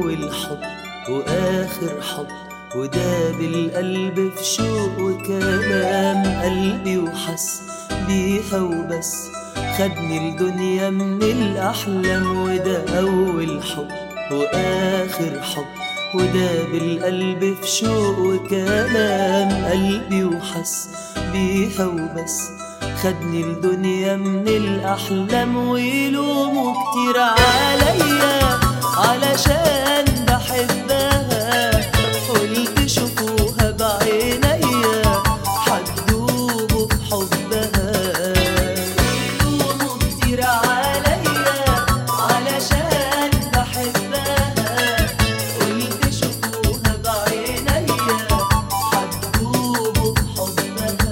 أول حب وآخر حب، وداب القلب في شوق وكلام قلبي وحس بيها وبس. خدني الدنيا من الأحلام، وده أول حب وآخر حب، وداب القلب في شوق وكلام قلبي وحس بيها وبس. خدني الدنيا من الأحلام ويلوموا كتير عليا علشان بحبها، قلت شوفوها بعينيا حتدوبوا في حبها. ويلوموا كتير عليا علشان بحبها، قلت شوفوها بعينيا حتدوبوا في حبها.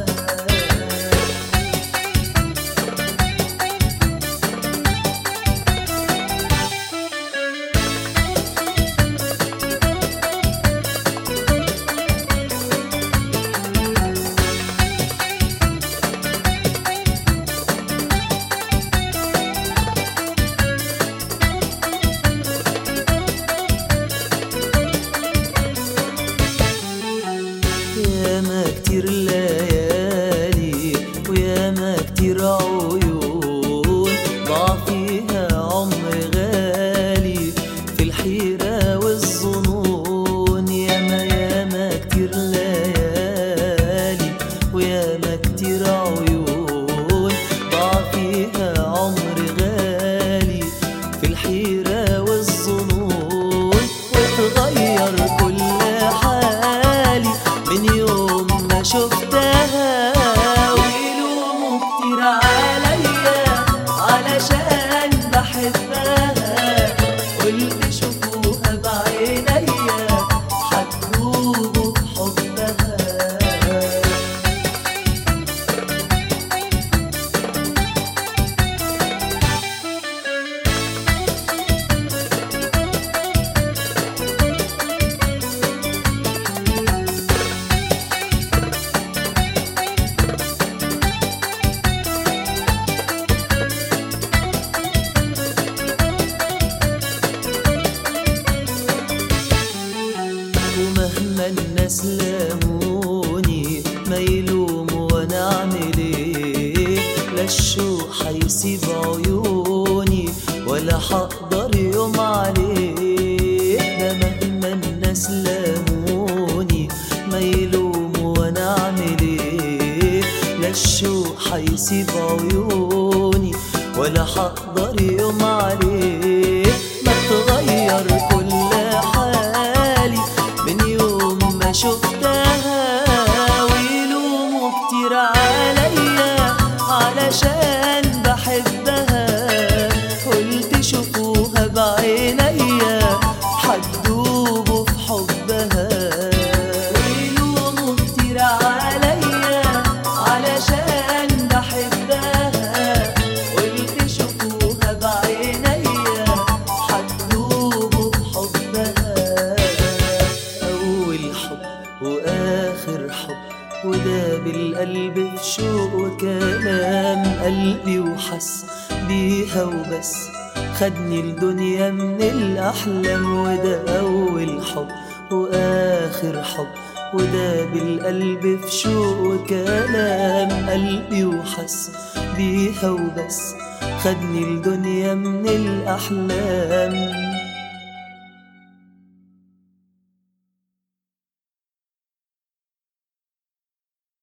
ياما كتير ليالي وياما كتير عيون ضاع فيها عمر غالي في الحيرة والظنون. ياما كتير ليالي وياما كتير عيون ضاع فيها عمر غالي في الحيرة والظنون. وتغير كل حالي من يوم ما شفتها، ويلوموا كتير عليا علشان بحبها، قلت شوفوها بعينيا حتدوبوا في حبها. ومهما الناس لاموني ما يلوموا وانا اعمل ايه، لا الشوق حيسيب عيوني ولا حقدر يوم عليه. ده مهما الناس لاموني ما يلوموا وانا اعمل ايه، لا الشوق حيسيب عيوني ولا حقدر يوم عليه. ما تغير كل حالي من يوم ما شفتها، ويلوموا كتير عليا علشان بحبها، قلت شوفوها بعينيا حتدوبوا في حبها. ويلوموا كتير عليا علشان بحبها، قلت شوفوها بعينيا حتدوبوا في حبها. أول حب وآخر حب، وداب القلب في شوق وكلام قلبي وحس بيها وبس. خدني الدنيا من الأحلام، وده أول حب وآخر حب، وداب القلب في شوق وكلام قلبي وحس بيها وبس. خدني الدنيا من الأحلام.